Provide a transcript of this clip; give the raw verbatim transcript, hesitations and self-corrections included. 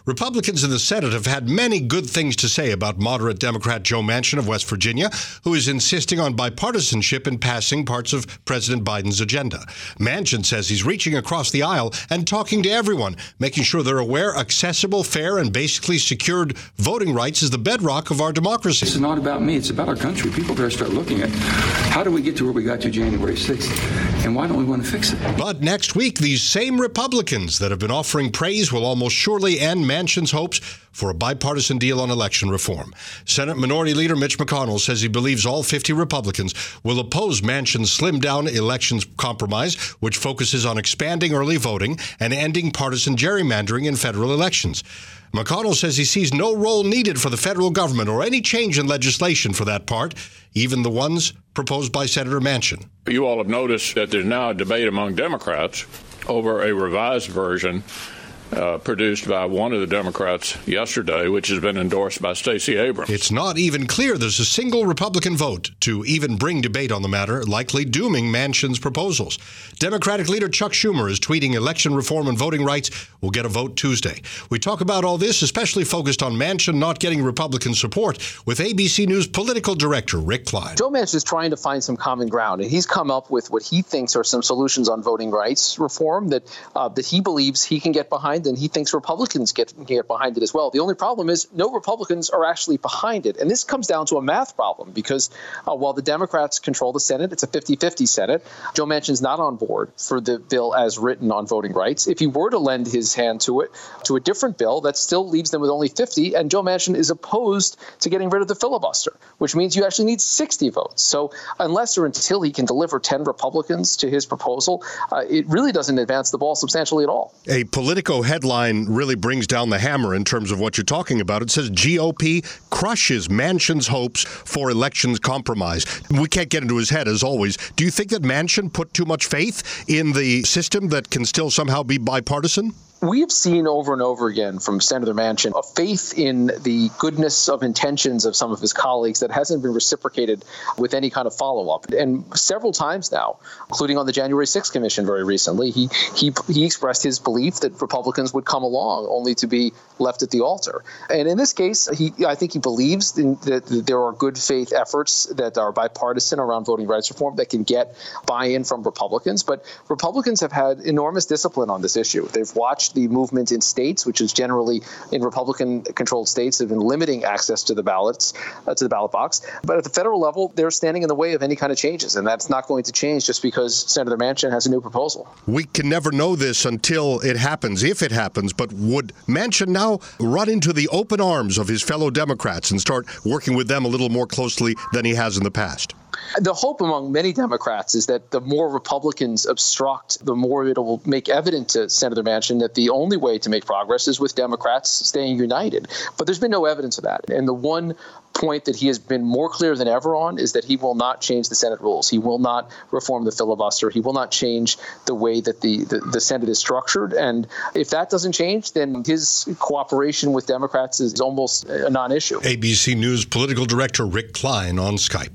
Republicans in the Senate have had many good things to say about moderate Democrat Joe Manchin of West Virginia, who is insisting on bipartisanship in passing parts of President Biden's agenda. Manchin says he's reaching across the aisle and talking to everyone, making sure they're aware accessible, fair, and basically secured voting rights is the bedrock of our democracy. It's not about me. It's about our country. People better start looking at how do we get to where we got to January sixth, and why don't we want to fix it? But next week, these same Republicans that have been offering praise will almost surely end Manchin's hopes for a bipartisan deal on election reform. Senate Minority Leader Mitch McConnell says he believes all fifty Republicans will oppose Manchin's slimmed-down elections compromise, which focuses on expanding early voting and ending partisan gerrymandering in federal elections. McConnell says he sees no role needed for the federal government or any change in legislation for that part, even the ones proposed by Senator Manchin. You all have noticed that there's now a debate among Democrats over a revised version Uh, produced by one of the Democrats yesterday, which has been endorsed by Stacey Abrams. It's not even clear there's a single Republican vote to even bring debate on the matter, likely dooming Manchin's proposals. Democratic leader Chuck Schumer is tweeting election reform and voting rights will get a vote Tuesday. We talk about all this, especially focused on Manchin not getting Republican support, with A B C News political director Rick Klein. Joe Manchin is trying to find some common ground, and he's come up with what he thinks are some solutions on voting rights reform that uh, that he believes he can get behind, and he thinks Republicans get, can get behind it as well. The only problem is no Republicans are actually behind it. And this comes down to a math problem because uh, while the Democrats control the Senate, it's a fifty-fifty Senate. Joe Manchin's not on board for the bill as written on voting rights. If he were to lend his hand to it, to a different bill, that still leaves them with only fifty. And Joe Manchin is opposed to getting rid of the filibuster, which means you actually need sixty votes. So unless or until he can deliver ten Republicans to his proposal, uh, it really doesn't advance the ball substantially at all. A Politico headline really brings down the hammer in terms of what you're talking about. It says G O P crushes Manchin's hopes for elections compromise. We can't get into his head, as always. Do you think that Manchin put too much faith in the system that can still somehow be bipartisan? We have seen over and over again from Senator Manchin a faith in the goodness of intentions of some of his colleagues that hasn't been reciprocated with any kind of follow-up. And several times now, including on the January sixth Commission very recently, he he he expressed his belief that Republicans would come along only to be left at the altar. And in this case, he I think he believes in that there are good faith efforts that are bipartisan around voting rights reform that can get buy-in from Republicans. But Republicans have had enormous discipline on this issue. They've watched the movement in states, which is generally in Republican-controlled states, have been limiting access to the ballots, uh, to the ballot box. But at the federal level, they're standing in the way of any kind of changes, and that's not going to change just because Senator Manchin has a new proposal. We can never know this until it happens, if it happens. But would Manchin now run into the open arms of his fellow Democrats and start working with them a little more closely than he has in the past? The hope among many Democrats is that the more Republicans obstruct, the more it will make evident to Senator Manchin that the only way to make progress is with Democrats staying united. But there's been no evidence of that. And the one point that he has been more clear than ever on is that he will not change the Senate rules. He will not reform the filibuster. He will not change the way that the, the, the Senate is structured. And if that doesn't change, then his cooperation with Democrats is almost a non-issue. A B C News political director Rick Klein on Skype.